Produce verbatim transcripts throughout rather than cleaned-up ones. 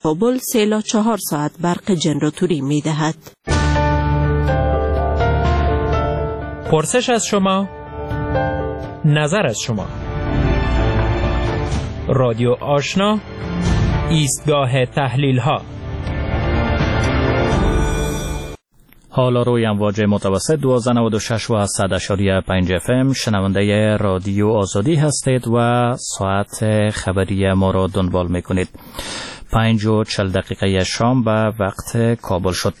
کابل سه الی چهار ساعت برق جنراتوری می دهد. پرسش از شما، نظر از شما. رادیو آشنا، ایستگاه تحلیل ها. حالا روی امواج متوسط دوازده نود و شش و صد اشاری پنج اف ام شنونده رادیو آزادی هستید و ساعت خبری ما را دنبال میکنید. پنج و چل دقیقه شام به وقت کابل شد.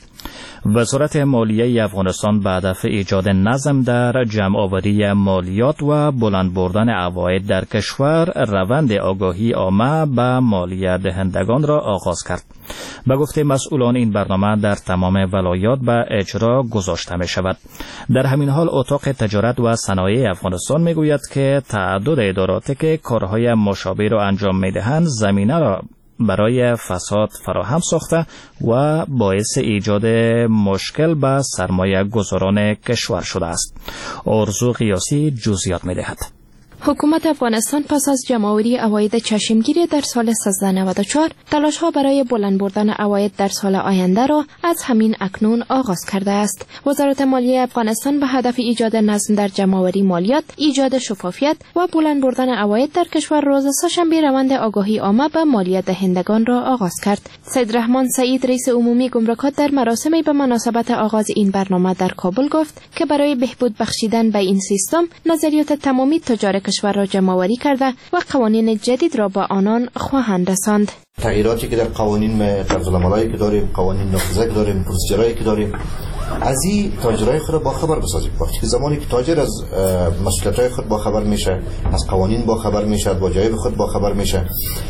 وزارت مالیه افغانستان به هدف ایجاد نظم در جمع‌آوری مالیات و بلند بردن عواید در کشور روند آگاهی عامه به مالیه دهندگان را آغاز کرد. به گفته مسئولان این برنامه در تمام ولایات به اجرا گذاشته می شود. در همین حال اتاق تجارت و صنایع افغانستان می گوید که تعدد اداراتی که کارهای مشابه را انجام می دهند زمینه را برای فساد فراهم ساخته و باعث ایجاد مشکل به سرمایه گذاران کشور شده است. ارزو قیاسی جزئیات می دهد. حکومت افغانستان پس از جمع‌آوری عواید چشمگیری در سال سیزده نود و چهار تلاش‌ها برای بلند بردن عواید در سال آینده را از همین اکنون آغاز کرده است. وزارت مالیه افغانستان به هدف ایجاد نظم در جمع‌آوری مالیات، ایجاد شفافیت و بلند بردن عواید در کشور روز سه‌شنبه روند آگاهی عامه به مالیه دهندگان را آغاز کرد. سید رحمان سعید رئیس عمومی گمرکات در مراسمی به مناسبت آغاز این برنامه در کابل گفت که برای بهبود بخشیدن به این سیستم نظریات تمامی تجار کشور را جمع‌آوری کرده و قوانین جدید را با آنان خواهند رساند. تغییراتی که در قوانین طرز العملایی که داریم، قوانین نافذه که داریم، پروسیجرایی که داریم، از این تاجرای خود با خبر بسازیم. وقتی که زمانی که تاجر از مسئولیت‌های خود با خبر میشه، از قوانین با خبر میشه، با جایب خود با خبر میشه،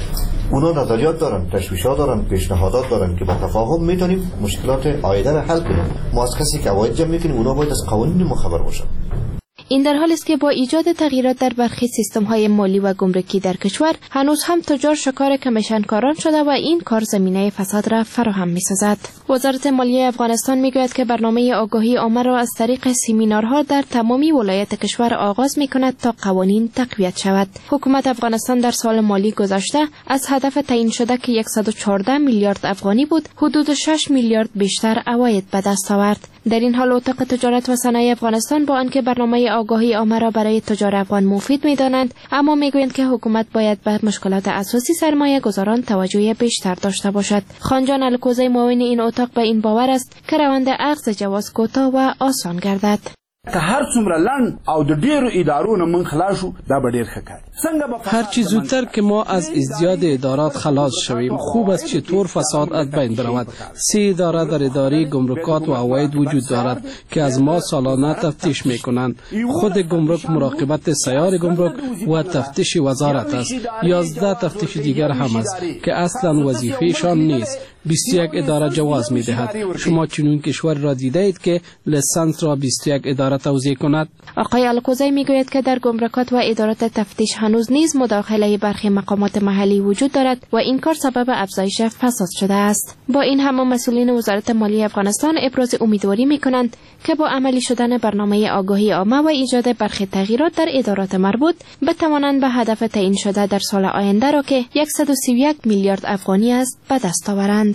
اونا نظریات دارن، تشویشات دارن، پیشنهادات دارن که با تفاهم میتونیم مشکلات عایده را حل کنیم. ما از کسی که عواید جمع میکنیم اونا باید از قوانین ما خبر باشن. این در حالی است که با ایجاد تغییرات در برخی سیستم‌های مالی و گمرکی در کشور هنوز هم تجار شکار کمیشنکاران شده و این کار زمینه فساد را فراهم می‌سازد. وزارت مالیه افغانستان می‌گوید که برنامه آگاهی عامه را از طریق سمینارها در تمامی ولایات کشور آغاز می‌کند تا قوانین تقویت شود. حکومت افغانستان در سال مالی گذشته از هدف تعیین شده که صد و چهارده میلیارد افغانی بود، حدود شش میلیارد بیشتر عواید به دست آورد. در این حال اتاق تجارت و صنایع افغانستان با آنکه برنامه آگاهی عامه را برای تجار افغان مفید می‌دانند، اما می‌گویند که حکومت باید به مشکلات اساسی سرمایه گذاران توجه بیشتر داشته باشد. خانجان الکوزی معاون این اتاق به این باور است که روند اخذ جواز کوتاه و آسان گردد. که هر څومره لند او د ډیرو ادارو من خلاصو دا به ډیر ښه کار. هر چی زودتر که ما از ازدیاد ادارات خلاص شویم خوب است. چطور فساد از بین برود؟ سه اداره در اداره گمرکات و عواید وجود دارد که از ما سالانه تفتیش میکنند. خود گمرک مراقبت سیار گمرک و تفتیش وزارت است. یازده تفتیش دیگر هم است که اصلا وظیفهشان نیست. بیست و یک اداره جواز میدهد. شما چنین کشور را دیده اید که لیسانس را بیست و یک اداره توزیع کند؟ آقای الکوزی میگوید که در گمرکات و ادارات تفتیش هنوز نیز مداخله برخی مقامات محلی وجود دارد و این کار سبب افزایش فساد شده است. با این هم مسئولین وزارت مالیه افغانستان ابراز امیدواری میکنند که با عملی شدن برنامه آگاهی عامه و ایجاد برخی تغییرات در ادارات مربوط بتوانند به هدف تعیین شده در سال آینده را که صد و سی و یک میلیارد افغانی است به دست آورند.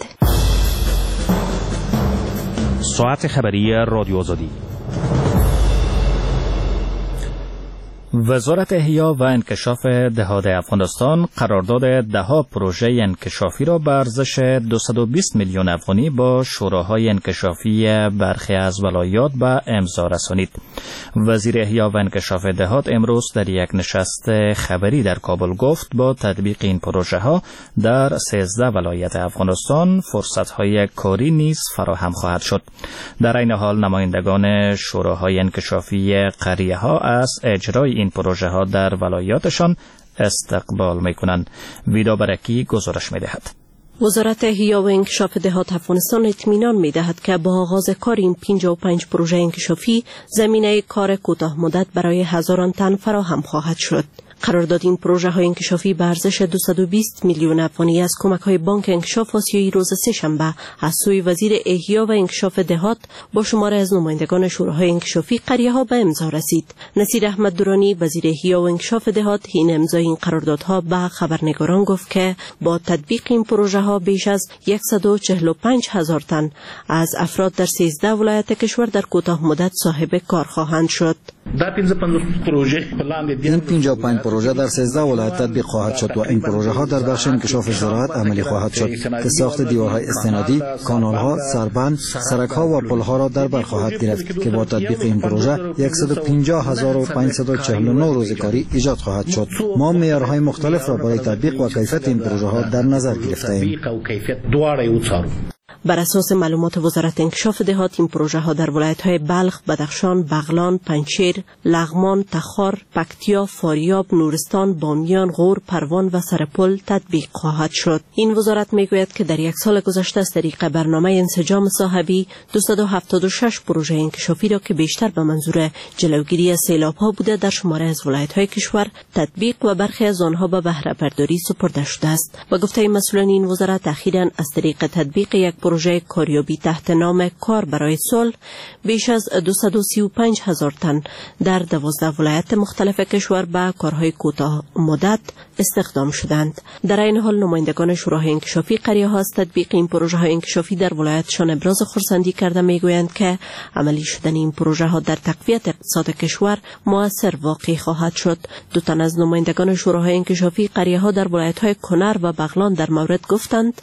ساعت خبری رادیو آزادی. وزارت احیا و انکشاف دهات افغانستان قرارداد دهها پروژه انکشافی را به ارزش دویست و بیست میلیون افغانی با شوراهای انکشافی برخی از ولایات به امضا رسانید. وزیر احیا و انکشاف دهات امروز در یک نشست خبری در کابل گفت با تطبیق این پروژه ها در سیزده ولایت افغانستان فرصت های کاری نیز فراهم خواهد شد. در این حال نمایندگان شوراهای انکشافی قریه ها از اجرای این پروژه ها در ولایاتشان استقبال میکنند. ویدا برکی گزارش میدهد. وزارت احیا و انکشاف دهات افغانستان اطمینان می‌دهد که با آغاز کار این پنجاه و پنج پروژه انکشافی زمینه کار کوتاه مدت برای هزاران تن فراهم خواهد شد. قرارداد این پروژه های انکشافی به ارزش دویست و بیست میلیون افغانی از کمک های بانک انکشاف آسیایی روز سه‌شنبه از سوی وزیر احیا و انکشاف دهات با شماره از نمایندگان شوراهای انکشافی قریه ها به امضا رسید. نصیر احمد درانی وزیر احیا و انکشاف دهات این امضای این قراردادها به خبرنگاران گفت که با تطبیق این پروژه ها بیش از صد و چهل و پنج هزار تن از افراد در سیزده ولایت کشور در کوتاه مدت صاحب کار خواهند شد. این پنجاه و پنج پروژه در سیزده ولایت تطبیق خواهد شد و این پروژه ها در بخش انکشاف زراعت عملی خواهد شد که ساخت دیوارهای استنادی، کانالها، سربند، سرکها و پلها را در بر خواهد گرفت که با تطبیق این پروژه صد و پنجاه هزار و پانصد و چهل و نه روز کاری ایجاد خواهد شد. ما معیارهای مختلف را برای تطبیق و کیفیت این پروژه ها در نظر گرفته‌ایم. بر اساس معلومات وزارت انکشاف دهات این پروژه ها در ولایت های بلخ، بدخشان، بغلان، پنجشیر، لغمان، تخار، پکتیا، فاریاب، نورستان، بامیان، غور، پروان و سرپل تطبیق خواهد شد. این وزارت میگوید که در یک سال گذشته از طریق برنامه انسجام صاحبی دویست و هفتاد و شش پروژه انکشافی را که بیشتر به منظور جلوگیری از سیلاب ها بوده در شماره از ولایت های کشور تطبیق و برخی از آنها به بهره برداری سپرده شده است. و گفته مسئولان این وزارت اخیراً از طریق تطبیق یک پروژه کاریابی تحت نام کار برای صلح بیش از دویست و سی و پنج هزار تن در دوازده ولایت مختلف کشور به کارهای کوتاه مدت استخدام شدند. در این حال نمایندگان شوراهای انکشافی قریه ها از تطبیق این پروژه های انکشافی در ولایتشان ابراز خرسندی کرده میگویند که عملی شدن این پروژه ها در تقویت اقتصاد کشور مؤثر واقع خواهد شد. دو تن از نمایندگان شوراهای انکشافی قریه ها در ولایت های کنر و بغلان در مورد گفتند: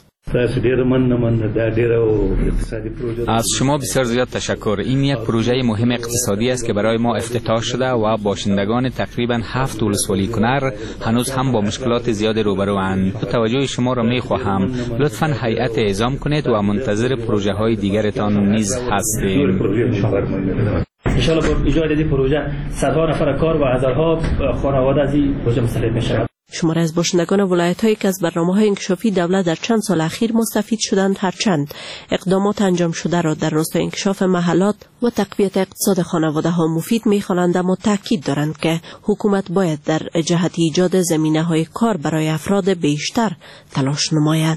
از شما بسیار زیاد تشکر. این یک پروژه مهم اقتصادی است که برای ما افتتاح شده و باشندگان تقریبا هفت ولسوالی کنر هنوز هم با مشکلات زیاد روبروند. توجه شما را می خواهم. لطفاً هیئت اعزام کنید و منتظر پروژه های دیگرتان نیز هستیم. ان شاء الله با ایجاد این پروژه صدها نفر کار و هزارها خانواده از این پروژه مستفید میشوند. شماره از باشندگان ولایت‌هایی که از برنامه‌های انکشافی دولت در چند سال اخیر مستفید شدند هرچند اقدامات انجام شده را در راستای انکشاف محلات و تقویت اقتصاد خانواده‌ها مفید می‌خوانند، اما تاکید دارند که حکومت باید در جهت ایجاد زمینه‌های کار برای افراد بیشتر تلاش نماید.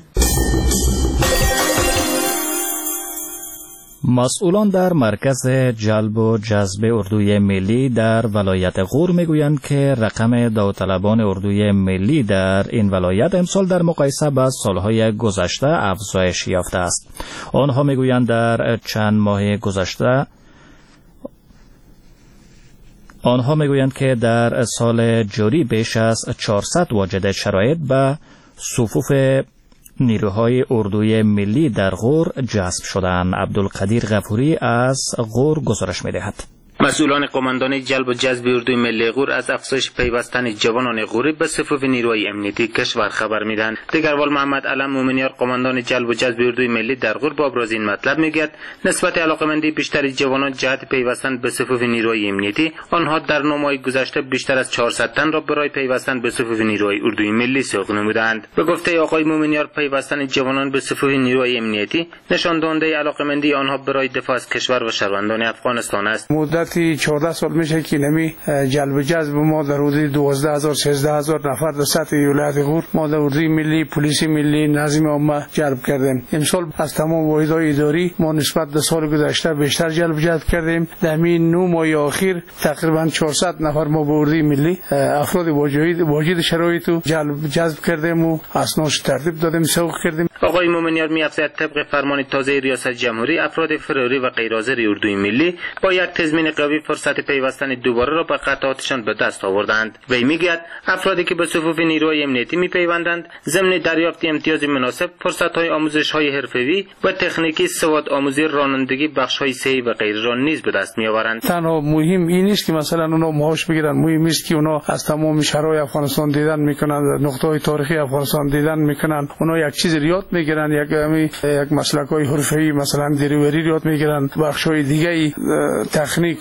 مسئولان در مرکز جلب و جذب اردوی ملی در ولایت غور میگویند که رقم داوطلبان اردوی ملی در این ولایت امسال در مقایسه با سالهای گذشته افزایش یافته است. آنها میگویند در چند ماه گذشته آنها میگویند که در سال جاری بیش از چهارصد واجد شرایط به صفوف نیروهای اردوی ملی در غور جذب شدند. عبدالقدیر غفوری از غور گزارش می‌دهد. مسئولان قماندان جلب و جذب اردوی ملی غور از افزایش پیوستن جوانان غوری به صفوف نیروهای امنیتی کشور خبر میدن. دیگروال محمد علم مومنیار قماندان جلب و جذب اردوی ملی در غور با ابراز این مطلب میگوید نسبت علاقمندی بیشتر جوانان جهت پیوستن به صفوف نیروهای امنیتی، آنها در نو ماه گذشته بیشتر از چهارصد تن را برای پیوستن به صفوف نیروهای اردوی ملی سوق نمودند. به گفته آقای مومنیار پیوستن جوانان به صفوف نیروهای امنیتی نشان دهنده علاقمندی آنها برای دفاع از کشور و شهروندان افغانستان است. چهارده سال میشه که نمی جلب و جذب ما در حدود دوازده هزار سیزده هزار نفر در سطح ولایت غور ما در اردوی ملی، پلیس ملی، نظم عامه جلب کردیم. امسال از تمام واحدهای اداری ما نسبت به سال گذشته بیشتر جلب و جذب کردیم. در همین نه ماه اخیر تقریبا چهارصد نفر ما به اردوی ملی افراد واجد واجد شرایط جلب و جذب کردیم و اسنادش ترتیب دادیم، سوق کردیم. آقای مومنیار می‌افزاید طبق فرمان تازه ریاست جمهوری افراد فراری و غیر حاضر اردوی ملی با یک تضمین قوی فرصت پیوستن دوباره را به قطعاتشان به دست آوردند. وی میگوید افرادی که به صفوف نیروهای امنیتی میپیوندند ضمن دریافت امتیاز مناسب فرصت‌های آموزش‌های حرفه‌ای و تکنیکی سواد آموزی رانندگی بخش‌های صحی و غیره را نیز به دست میآورند. تنها مهم این نیست که مثلا اونا معاش بگیرن، مهم است که اونا از تمام شهرهای افغانستان دیدن میکنن، نقطه‌های تاریخی افغانستان دیدن میکنن، اونا یک چیز یاد میگیرن، یک یک مسلک‌های حرفه‌ای مثلا دریوری یاد میگیرن، بخش‌های دیگه تکنیک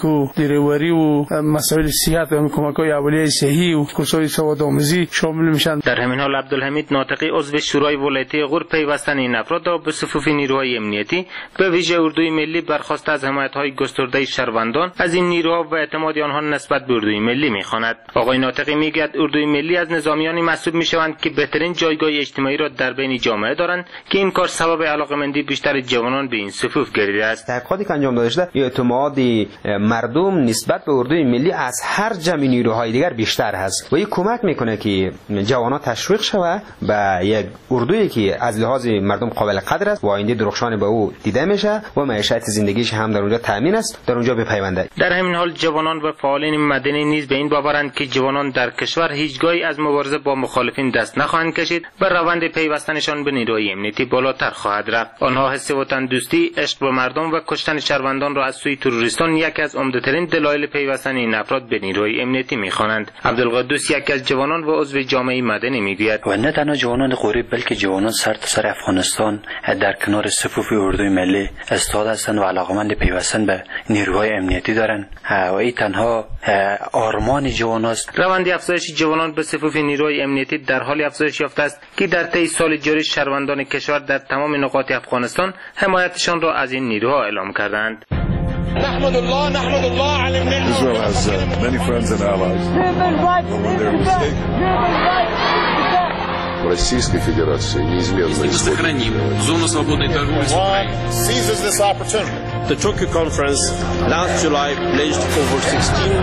و دریوری و مسائل صحت و کمک‌های اولیه صحی و کورس‌های سوادآموزی شامل میشن. در همین حال عبدالحمید ناطقی عضو شورای ولایتی غور پیوستن این افراد را به صفوف نیروهای امنیتی به ویژه اردوی ملی برخواسته از حمایت‌های گسترده شهروندان از این نیروها و اعتماد آنها نسبت به اردوی ملی می‌خواند. آقای ناطقی میگوید اردوی ملی از نظامیانی محسوب می‌شوند که بهترین جایگاه اجتماعی را در بین جامعه دارند که این کار سبب علاقه‌مندی بیشتر جوانان به این صفوف گردیده است. تحقیقاتی که انجام داده شده اعتماد مردم نسبت به اردوی ملی از هر جمع نیروهای دیگر بیشتر هست و این کمک میکنه که جوانان تشویق شود به یک اردویی که از لحاظ مردم قابل قدر است و آینده درخشان به او دیده میشه و معیشت زندگیش هم در اونجا تامین است، در اونجا بپیونده. در همین حال جوانان و فعالین مدنی نیز به این باورند که جوانان در کشور هیچگاهی از مبارزه با مخالفین دست نخواهند کشید و روند پیوستنشان به نیروهای امنیتی بالاتر خواهد رفت. آنها حس وطن دوستی، عشق به مردم و کشتن شهروندان را از سوی تروریستان یکی از عمده‌ترین دلایل پیوستن این افراد به نیروهای امنیتی می‌خوانند. عبدالقدوس یکی از جوانان و عضو جامعه مدنی میگوید و نه تنها جوانان غوری بلکه جوانان سرتاسر افغانستان در کنار صفوف اردوی ملی استاد هستند و علاقمند پیوستن به نیروهای امنیتی دارند و این تنها آرمان جوان است. روند افزایش جوانان به صفوف نیروهای امنیتی در حال افزایش یافته است که در طی سال جاری شهروندان کشور در تمام نقاط افغانستان حمایتشان را از این نیروها اعلام کردند. نحمد الله نحمد الله على النعمة. Israel has uh, many friends and allies. When they're mistaken. Российской Федерации неизменно сохраним зону свободной торговли с Украиной. Seizes this opportunity. The Tokyo conference last July pledged over sixteen.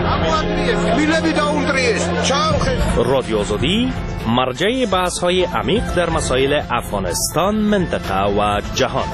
رادیو آزادی مرجع بحث‌های عمیق در مسائل افغانستان، منطقه و جهان.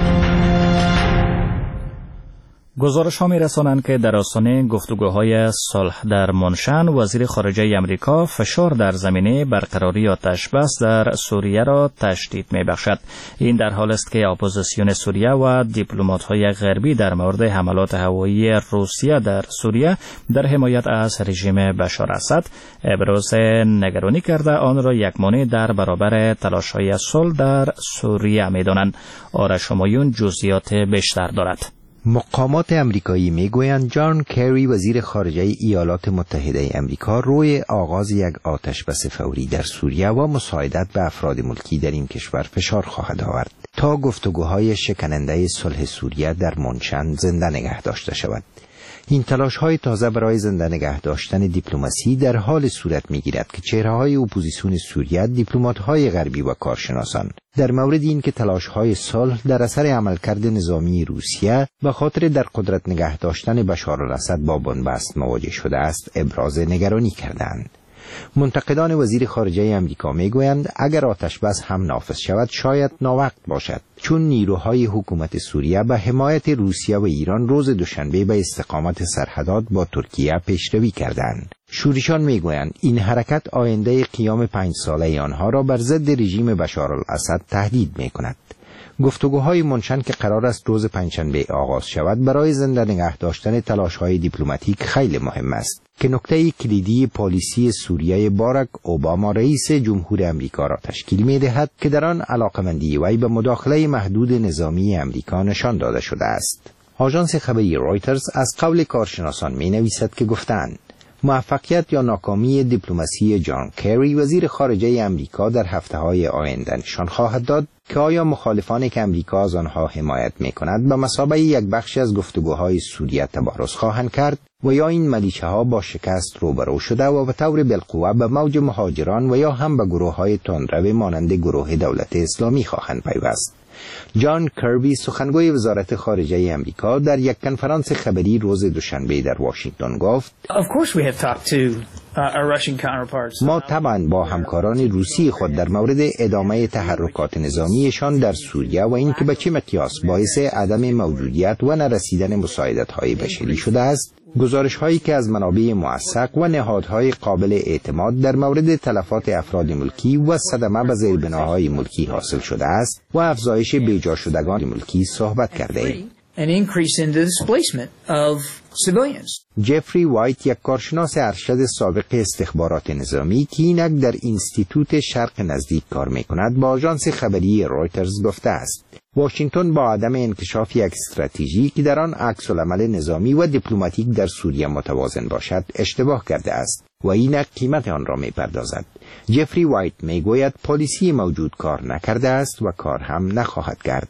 گزارش ها می رسانند که در آستانه گفتگوهای صلح در منشن وزیر خارجه امریکا فشار در زمینه برقراری آتش بس در سوریه را تشدید می بخشد. این در حال است که اپوزیسیون سوریه و دیپلمات های غربی در مورد حملات هوایی روسیه در سوریه در حمایت از رژیم بشار اسد ابراز نگرانی کرده آن را یکمانه در برابر تلاش های صلح در سوریه می دانند. آرش همایون جزئیات بیشتر دارد. مقامات امریکایی میگویند جان کری وزیر خارجه ایالات متحده امریکا روی آغاز یک آتش بس فوری در سوریه و مساعدت به افراد ملکی در این کشور فشار خواهد آورد تا گفتگوهای شکننده صلح سوریه در منشن زنده نگه داشته شود. این تلاش های تازه برای زنده نگه داشتن دیپلماسی در حال صورت می گیرد که چهره های اپوزیسیون سوریه، دیپلمات های غربی و کارشناسان در مورد این که تلاش های صلح در اثر عملکرد نظامی روسیه به خاطر در قدرت نگه داشتن بشار الاسد با بنبست مواجه شده است ابراز نگرانی کردند. منتقدان وزیر خارجه امریکا میگویند اگر آتش بس هم نافذ شود شاید ناوقت باشد، چون نیروهای حکومت سوریه به حمایت روسیه و ایران روز دوشنبه به استقامت سرحدات با ترکیه پیشروی کردند. شورشیان میگویند این حرکت آینده قیام پنج ساله آنها را بر ضد رژیم بشار الاسد تهدید میکند. گفتگوهای منشن که قرار است روز پنجشنبه آغاز شود برای زنده نگه داشتن تلاش‌های دیپلماتیک خیلی مهم است که نکته کلیدی پالیسی سوریه باراک اوباما رئیس جمهور امریکا را تشکیل می‌دهد که در آن علاقمندی وی به مداخله محدود نظامی امریکا نشان داده شده است. آژانس خبری رویترز از قول کارشناسان می‌نویسد که گفتند موفقیت یا ناکامی دیپلماسی جان کری وزیر خارجه امریکا در هفته‌های آینده نشان خواهد داد که آیا مخالفانی که امریکا از آنها حمایت می‌کند به مثابه یک بخشی از گفتگوهای سوریه تبارز خواهند کرد و یا این ملیشه‌ها با شکست روبرو شده و به طور بالقوه به موج مهاجران و یا هم به گروه‌های تندرو مانند گروه دولت اسلامی خواهند پیوست. جان کربی سخنگوی وزارت خارجه امریکا در یک کنفرانس خبری روز دوشنبه در واشنگتن گفت ما طبعا با همکاران روسی خود در مورد ادامه تحرکات نظامیشان در سوریه و اینکه به چه مقیاس باعث عدم موجودیت و نرسیدن مساعدت‌های بشری شده است، گزارش هایی که از منابع موثق و نهادهای قابل اعتماد در مورد تلفات افراد ملکی و صدمه به زیربناهای ملکی حاصل شده است و افزایش بیجا شدگان ملکی صحبت کرده ایم. جفری وایت یک کارشناس ارشد سابق استخبارات نظامی که اینک در اینستیتوت شرق نزدیک کار میکند با آژانس خبری رویترز گفته است واشنگتن با عدم انکشاف یک استراتژی که در آن عکس‌العمل نظامی و دیپلماتیک در سوریه متوازن باشد اشتباه کرده است و اینک قیمت آن را می‌پردازد. جفری وایت میگوید پالیسی موجود کار نکرده است و کار هم نخواهد کرد.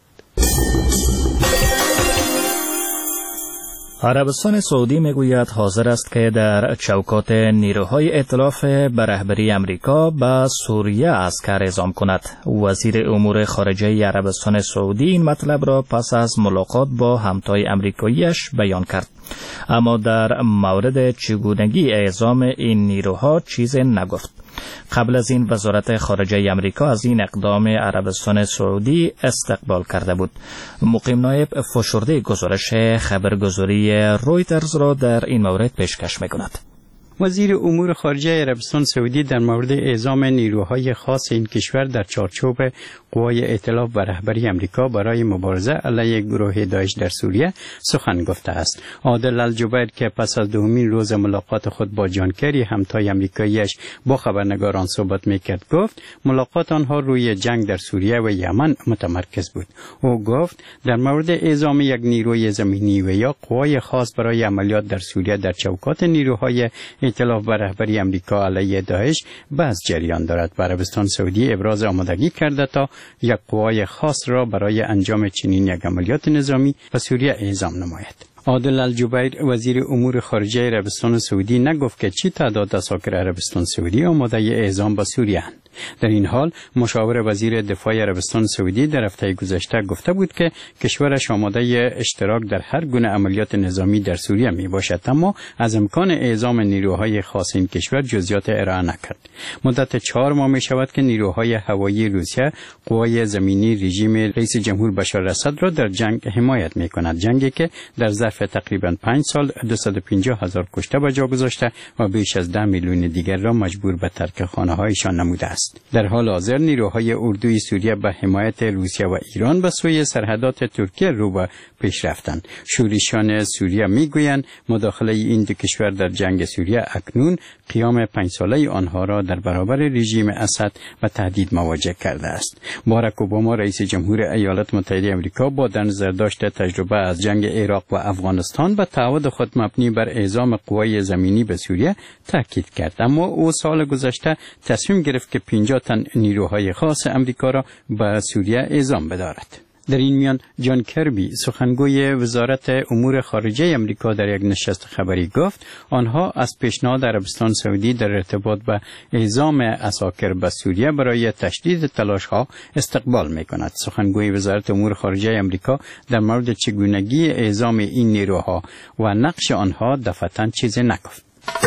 عربستان سعودی میگوید حاضر است که در چوکات نیروهای ائتلاف به رهبری امریکا به سوریه عسکر اعزام کند. وزیر امور خارجه عربستان سعودی این مطلب را پس از ملاقات با همتای امریکاییش بیان کرد، اما در مورد چگونگی اعزام این نیروها چیزی نگفت. قبل از این وزارت خارجه امریکا از این اقدام عربستان سعودی استقبال کرده بود. مقیم نایب فشرده گزارش خبرگزاری رویترز را در این مورد پیشکش می‌کند. وزیر امور خارجه عربستان سعودی در مورد اعزام نیروهای خاص این کشور در چارچوب قوای ائتلاف و رهبری امریکا برای مبارزه علیه گروه داعش در سوریه سخن گفته است. عادل الجبیر که پس از دومین روز ملاقات خود با جان کری همتای امریکاییش با خبرنگاران صحبت میکرد گفت ملاقات آنها روی جنگ در سوریه و یمن متمرکز بود. او گفت در مورد اعزام یک نیروی زمینی و یا قوای خاص برای عملیات در سوریه در چوکات نیروهای ائتلاف و رهبری امریکا علیه داعش بحث جریان دارد و عربستان سعودی ابراز آمادگی کرده تا یک قوای خاص را برای انجام چنین یک عملیات نظامی به سوریه اعزام نماید. عادل الجبیر وزیر امور خارجه عربستان سعودی نگفت که چی تعداد اساکر عربستان سعودی آماده اعزام به سوریه اند. در این حال مشاور وزیر دفاع عربستان سعودی در هفته گذشته گفته بود که کشورش آماده اشتراک در هر گونه عملیات نظامی در سوریه می باشد، اما از امکان اعزام نیروهای خاص این کشور جزئیات ارائه نکرد. مدت چهار ماه می شود که نیروهای هوایی روسیه قوای زمینی رژیم رئیس جمهور بشار اسد را در جنگ حمایت می کند، جنگی که در ظرف تقریبا پنج سال دویست و پنجاه هزار کشته به جا گذاشته و بیش از ده میلیون دیگر را مجبور به ترک خانه‌هایشان نموده است. در حال حاضر نیروهای اردوی سوریه به حمایت روسیه و ایران به سوی سرحدات ترکیه رو به پیش رفتند. شورشیان سوریه میگویند مداخله این دو کشور در جنگ سوریه اکنون قیام پنج ساله آنها را در برابر رژیم اسد و تهدید مواجه کرده است. باراک اوباما رئیس جمهور ایالات متحده آمریکا با در نظر داشت تجربه از جنگ عراق و افغانستان و تعهد خود مبنی بر اعزام قوای زمینی به سوریه تاکید کرد، اما او سال گذشته تصمیم گرفت که پنجاه تن نیروهای خاص امریکا را به سوریه اعزام بدارد. در این میان جان کربی سخنگوی وزارت امور خارجه امریکا در یک نشست خبری گفت آنها از پیشنهاد عربستان سعودی در ارتباط به اعزام اساکر به سوریه برای تشدید تلاش‌ها استقبال می‌کند. سخنگوی وزارت امور خارجه امریکا در مورد چگونگی اعزام این نیروها و نقش آنها دفعتاً چیزی نگفت.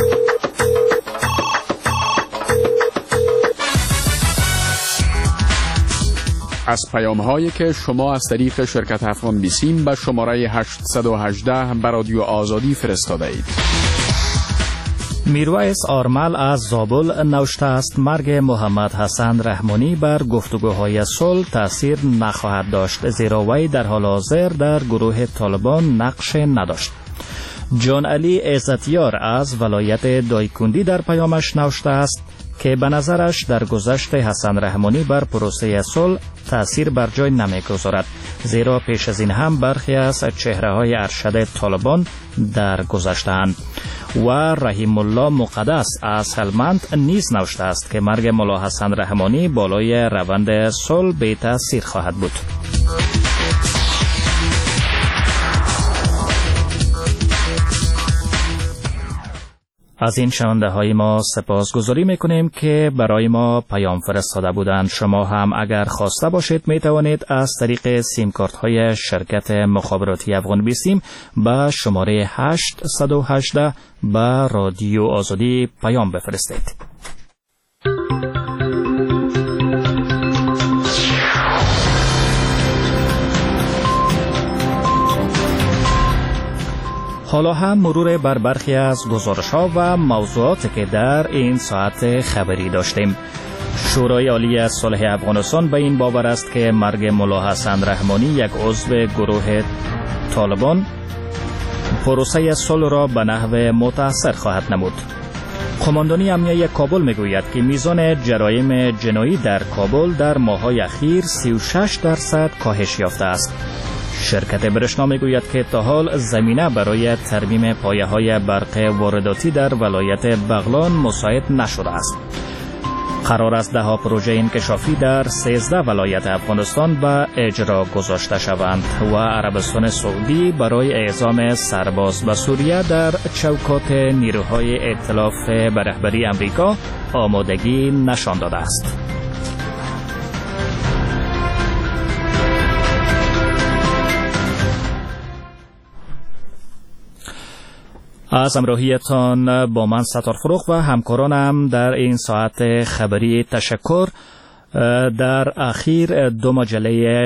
از پیام هایی که شما از طریق شرکت افغان بیسیم به شماره هشتصد و هجده به رادیو آزادی فرستاده اید. میرویس آرمل از زابل نوشته است مرگ محمد حسن رحمانی بر گفتگوهای صلح تأثیر نخواهد داشت، زیرا وی در حال حاضر در گروه طالبان نقش نداشت. جان علی عزتیار از ولایت دایکندی در پیامش نوشته است که به نظرش در گذشت حسن رحمانی بر پروسه صلح تأثیر بر جای نمی‌گذارد، زیرا پیش از این هم برخی از چهره‌های ارشد طالبان در گذشته‌اند. و رحیم الله مقدس از هلمند نیز نوشته است که مرگ ملا حسن رحمانی بالای روند صلح بی تأثیر خواهد بود. از این شنونده های ما سپاسگزاری میکنیم که برای ما پیام فرستاده بودند. شما هم اگر خواسته باشید می توانید از طریق سیم کارت های شرکت مخابراتی افغان بیسیم به شماره هشتصد و هجده به رادیو آزادی پیام بفرستید. حالا هم مرور بر برخی از گزارش‌ها و موضوعاتی که در این ساعت خبری داشتیم. شورای عالی صلح افغانستان به این باور است که مرگ ملا حسن رحمانی یک عضو گروه طالبان پروسه صلح را به نحو متأثر خواهد نمود. قماندانی امنیتی کابل میگوید که میزان جرایم جنایی در کابل در ماه‌های اخیر سی و شش درصد کاهش یافته است. شرکت برشنا میگوید که تا حال زمینه برای ترمیم پایه‌های برق وارداتی در ولایت بغلان مساعد نشده است. قرار است ده ها پروژه انکشافی در سیزده ولایت افغانستان به اجرا گذاشته شوند و عربستان سعودی برای اعزام سرباز به سوریه در چوکات نیروهای ائتلاف به رهبری امریکا آمادگی نشان داده است. از همراهیتان با من ستار فروغ و همکارانم در این ساعت خبری تشکر. در اخیر دو مجله